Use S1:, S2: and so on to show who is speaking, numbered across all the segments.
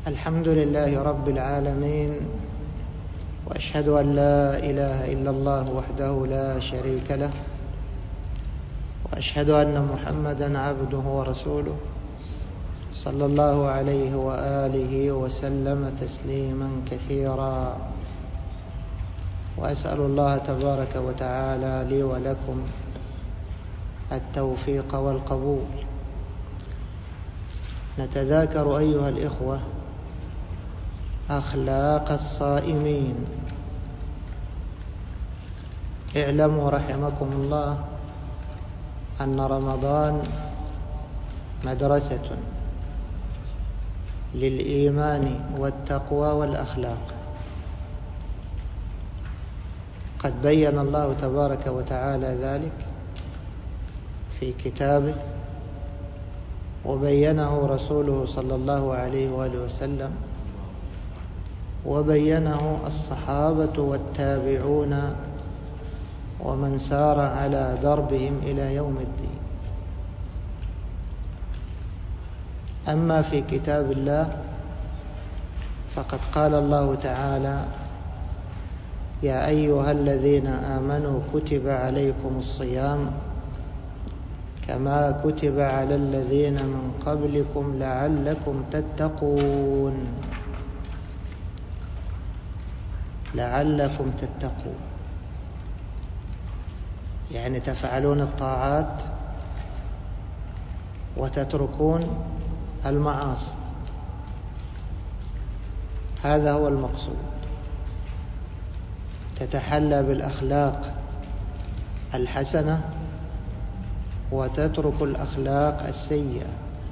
S1: الحمد لله رب العالمين، وأشهد أن لا إله إلا الله وحده لا شريك له، وأشهد أن محمدا عبده ورسوله صلى الله عليه وآله وسلم تسليما كثيرا. وأسأل الله تبارك وتعالى لي ولكم التوفيق والقبول. نتذاكر أيها الإخوة أخلاق الصائمين. اعلموا رحمكم الله أن رمضان مدرسة للإيمان والتقوى والأخلاق. قد بين الله تبارك وتعالى ذلك في كتابه، وبينه رسوله صلى الله عليه وآله وسلم، وبينه الصحابة والتابعون ومن سار على دربهم إلى يوم الدين. أما في كتاب الله فقد قال الله تعالى: يا أيها الذين آمنوا كتب عليكم الصيام كما كتب على الذين من قبلكم لعلكم تتقون. لعلكم تتقون يعني تفعلون الطاعات وتتركون المعاصي. هذا هو المقصود. تتحلى بالأخلاق الحسنة وتترك الأخلاق السيئة.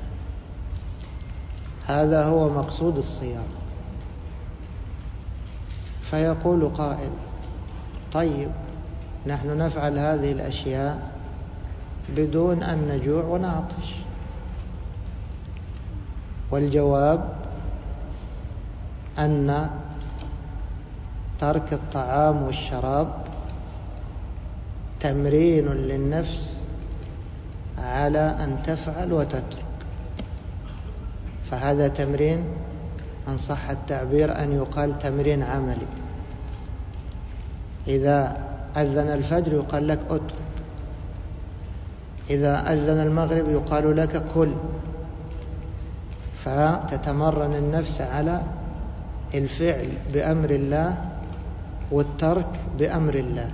S1: هذا هو مقصود الصيام. فيقول قائل: طيب، نحن نفعل هذه الأشياء بدون أن نجوع ونعطش. والجواب أن ترك الطعام والشراب تمرين للنفس على أن تفعل وتترك. فهذا تمرين، إن صح التعبير أن يقال تمرين عملي. إذا أذن الفجر يقال لك اترك، إذا أذن المغرب يقال لك كل. فتتمرن النفس على الفعل بأمر الله والترك بأمر الله.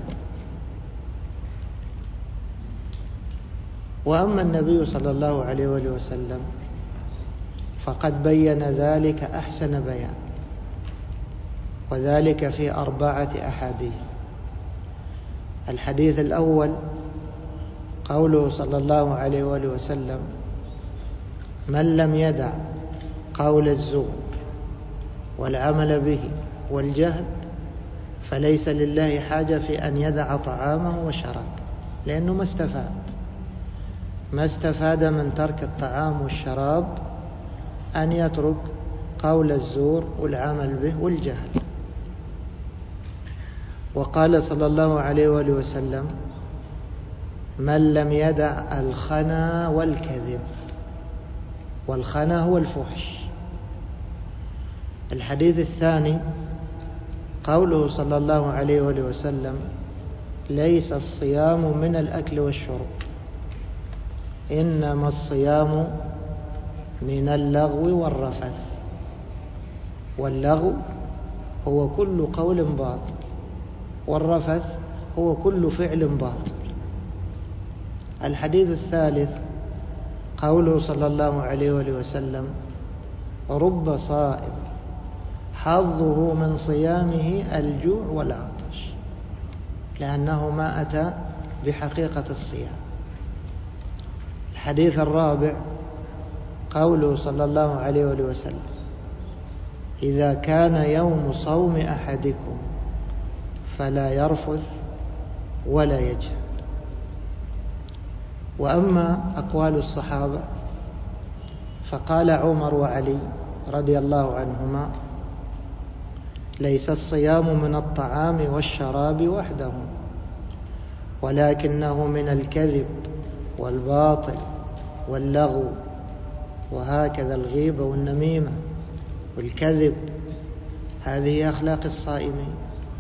S1: وأما النبي صلى الله عليه وسلم فقد بين ذلك أحسن بيان، وذلك في 4 أحاديث. الحديث الأول قوله صلى الله عليه وسلم: من لم يدع قول الزور والعمل به والجهل فليس لله حاجة في أن يدع طعامه وشرابه. لأنه ما استفاد من ترك الطعام والشراب أن يترك قول الزور والعمل به والجهل. وقال صلى الله عليه وسلم: من لم يدع الخنا والكذب. والخنا هو الفحش. الحديث الثاني قوله صلى الله عليه وسلم: ليس الصيام من الأكل والشرب، إنما الصيام من اللغو والرفث. واللغو هو كل قول باطل، والرفث هو كل فعل باطل. الحديث الثالث قوله صلى الله عليه وسلم: رب صائم حظه من صيامه الجوع والعطش، لأنه ما أتى بحقيقة الصيام. الحديث الرابع قوله صلى الله عليه وسلم: إذا كان يوم صوم أحدكم فلا يرفث ولا يجهل. وأما أقوال الصحابة فقال عمر وعلي رضي الله عنهما: ليس الصيام من الطعام والشراب وحده، ولكنه من الكذب والباطل واللغو، وهكذا الغيبة والنميمة والكذب. هذه أخلاق الصائمين.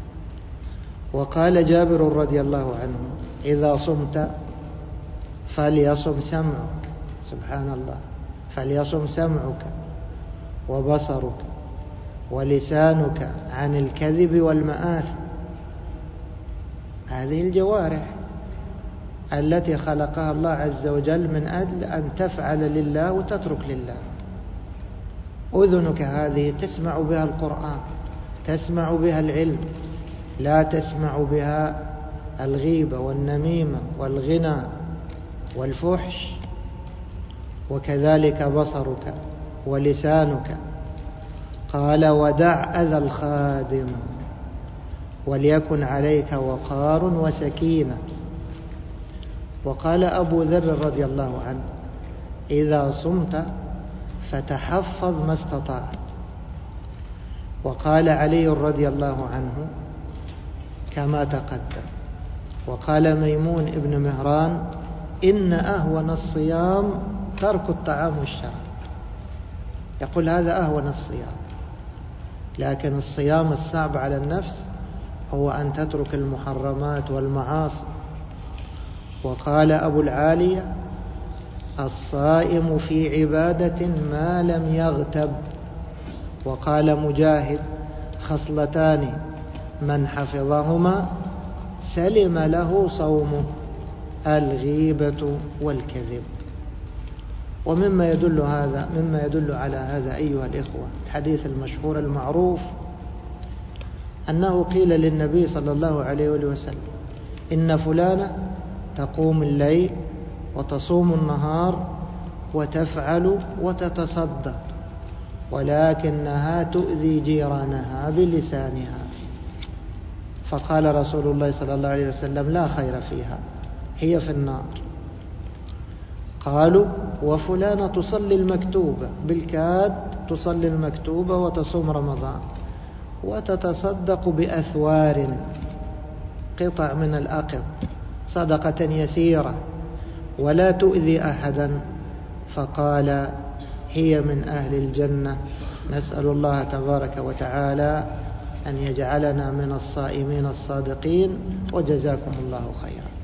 S1: وقال جابر رضي الله عنه: إذا صمت فليصم سمعك، سبحان الله، فليصم سمعك وبصرك ولسانك عن الكذب والمآثم. هذه الجوارح التي خلقها الله عز وجل من أجل أن تفعل لله وتترك لله. أذنك هذه تسمع بها القرآن، تسمع بها العلم، لا تسمع بها الغيبة والنميمة والغنى والفحش. وكذلك بصرك ولسانك. قال: ودع أذى الخادم وليكن عليك وقار وسكينة. وقال أبو ذر رضي الله عنه: إذا صمت فتحفظ ما استطعت. وقال علي رضي الله عنه كما تقدم. وقال ميمون ابن مهران: إن أهون الصيام ترك الطعام والشراب. يقول هذا أهون الصيام، لكن الصيام الصعب على النفس هو أن تترك المحرمات والمعاصي. وقال أبو العالية: الصائم في عبادة ما لم يغتب. وقال مجاهد: خصلتان من حفظهما سلم له صومه، الغيبة والكذب. ومما يدل على هذا أيها الإخوة الحديث المشهور المعروف أنه قيل للنبي صلى الله عليه وسلم: إن فلانة تقوم الليل وتصوم النهار وتفعل وتتصدق، ولكنها تؤذي جيرانها بلسانها. فقال رسول الله صلى الله عليه وسلم: لا خير فيها، هي في النار. قالوا: وفلانة تصلي المكتوبة، بالكاد تصلي المكتوبة وتصوم رمضان وتتصدق بأثوار، قطع من الأقط، صدقة يسيرة ولا تؤذي أحدا. فقال: هي من أهل الجنة. نسأل الله تبارك وتعالى أن يجعلنا من الصائمين الصادقين، وجزاكم الله خيرا.